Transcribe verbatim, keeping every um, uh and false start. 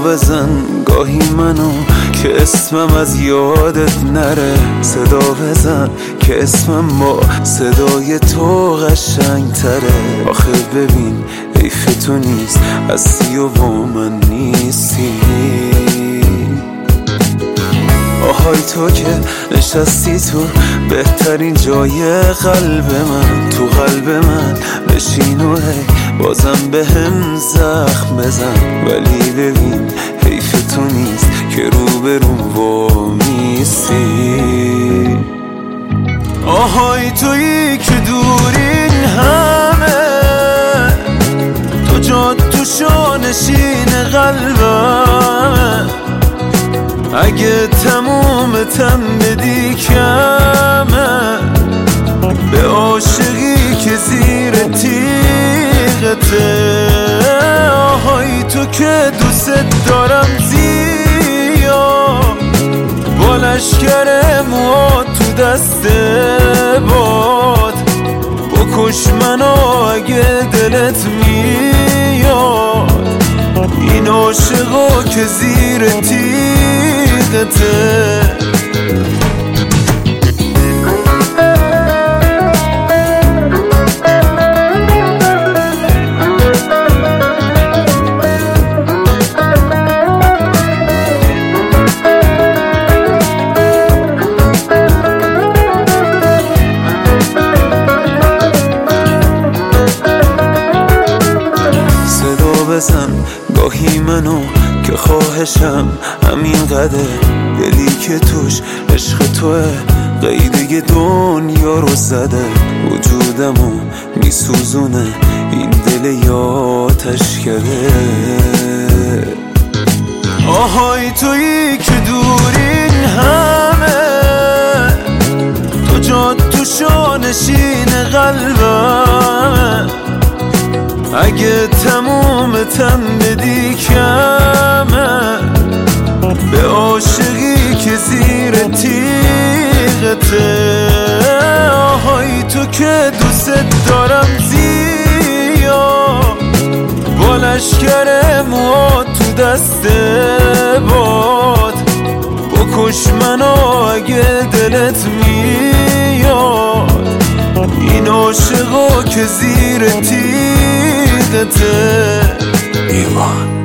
بزن گاهی منو که اسمم از یادت نره، صدا بزن که اسمم با صدای تو قشنگ تره. آخه ببین حیف تو نیست هستی و با من نیستی. آهای تو که نشستی تو بهترین جای قلب من، تو قلب من بشین و هی بازم به هم زخم بزن. ولی ببین حیف تو نیست که رو به رو وامیستی. آهای تویی که دورین همه، تو جا تو شانشین قلبم، اگه تموم تم بدی کمه به عاشقی که زیر تیغته. آهای تو که دوست دارم زیاد، با لشکر موات تو دست باد، بکش منو اگه دلت میاد. این عاشقا که زیر تیغته. بزن گاهی منو که خواهشم همین قدر، دلی که توش عشق توه قیده دنیا رو زده. وجودمو میسوزونه این دل یاتش کرده. آهای تویی که دورین همه، تو جا تو شانشین قلبم، اگه تموم تم بدی کمه به عاشقی که زیر تیغته. آهای تو که دوست دارم زیاد، با لشکر موات تو دست باد، بکش منو اگه دلت میاد. این عاشقا که زیر تیغته. ایوان